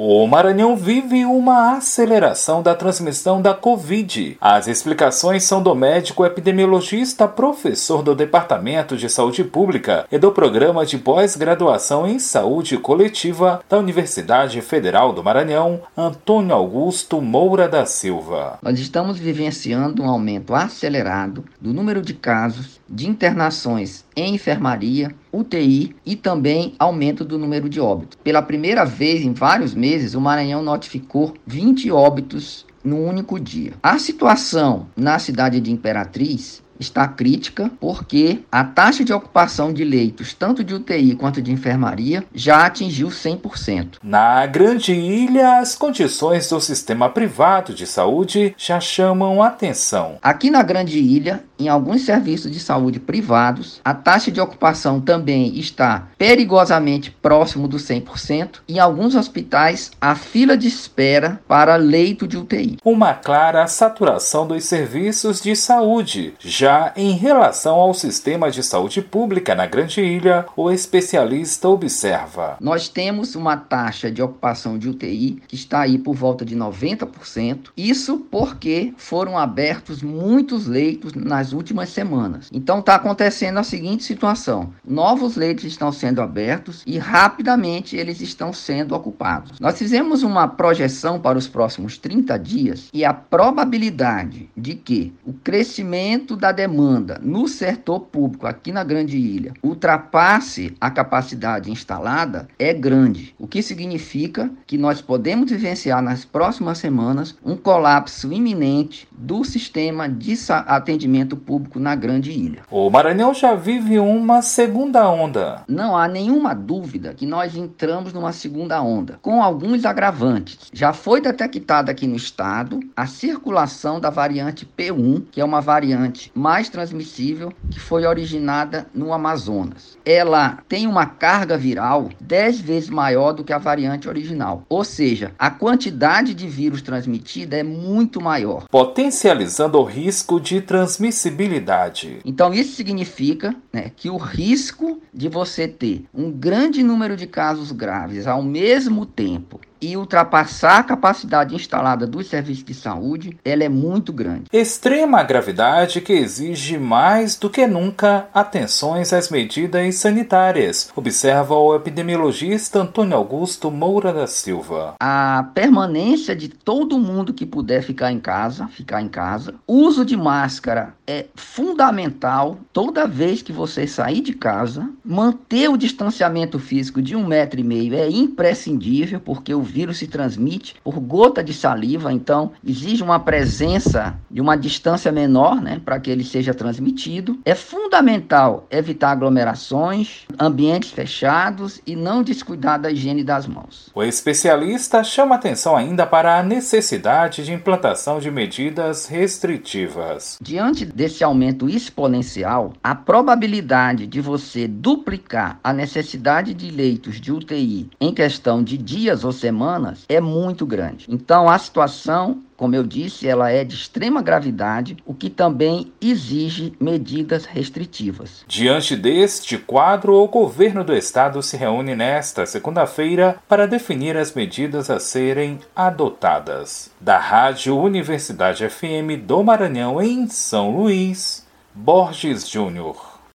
O Maranhão vive uma aceleração da transmissão da Covid. As explicações são do médico epidemiologista, professor do Departamento de Saúde Pública e do Programa de Pós-Graduação em Saúde Coletiva da Universidade Federal do Maranhão, Antônio Augusto Moura da Silva. Nós estamos vivenciando um aumento acelerado do número de casos, de internações em enfermaria, UTI e também aumento do número de óbitos. Pela primeira vez em vários meses, o Maranhão notificou 20 óbitos no único dia. A situação na cidade de Imperatriz está crítica porque a taxa de ocupação de leitos, tanto de UTI quanto de enfermaria, já atingiu 100%. Na Grande Ilha, as condições do sistema privado de saúde já chamam atenção. Aqui na Grande Ilha, em alguns serviços de saúde privados, a taxa de ocupação também está perigosamente próximo do 100%. Em alguns hospitais, a fila de espera para leito de UTI. Uma clara saturação dos serviços de saúde. Já em relação ao sistema de saúde pública na Grande Ilha, o especialista observa: nós temos uma taxa de ocupação de UTI que está aí por volta de 90%. Isso porque foram abertos muitos leitos nas últimas semanas. Então está acontecendo a seguinte situação: novos leitos estão sendo abertos e rapidamente eles estão sendo ocupados. Nós fizemos uma projeção para os próximos 30 dias e a probabilidade de que o crescimento da demanda no setor público aqui na Grande Ilha ultrapasse a capacidade instalada é grande, o que significa que nós podemos vivenciar nas próximas semanas um colapso iminente do sistema de atendimento público na Grande Ilha. O Maranhão já vive uma segunda onda. Não há nenhuma dúvida que nós entramos numa segunda onda, com alguns agravantes. Já foi detectada aqui no estado a circulação da variante P1, que é uma variante mais transmissível, que foi originada no Amazonas. Ela tem uma carga viral 10 vezes maior do que a variante original. Ou seja, a quantidade de vírus transmitida é muito maior, potencializando o risco de transmissibilidade. Então isso significa, que o risco de você ter um grande número de casos graves ao mesmo tempo e ultrapassar a capacidade instalada dos serviços de saúde, ela é muito grande. Extrema gravidade que exige mais do que nunca atenções às medidas sanitárias, observa o epidemiologista Antônio Augusto Moura da Silva. A permanência de todo mundo que puder ficar em casa. Uso de máscara é fundamental toda vez que você sair de casa. Manter o distanciamento físico de 1,5 metro é imprescindível, porque o vírus se transmite por gota de saliva, então exige uma presença de uma distância menor, para que ele seja transmitido. É fundamental evitar aglomerações, ambientes fechados e não descuidar da higiene das mãos. O especialista chama atenção ainda para a necessidade de implantação de medidas restritivas. Diante desse aumento exponencial, a probabilidade de você duplicar a necessidade de leitos de UTI em questão de dias ou semanas é muito grande. Então a situação, como eu disse, ela é de extrema gravidade, o que também exige medidas restritivas. Diante deste quadro, o governo do estado se reúne nesta segunda-feira para definir as medidas a serem adotadas. Da Rádio Universidade FM do Maranhão, em São Luís, Borges Júnior.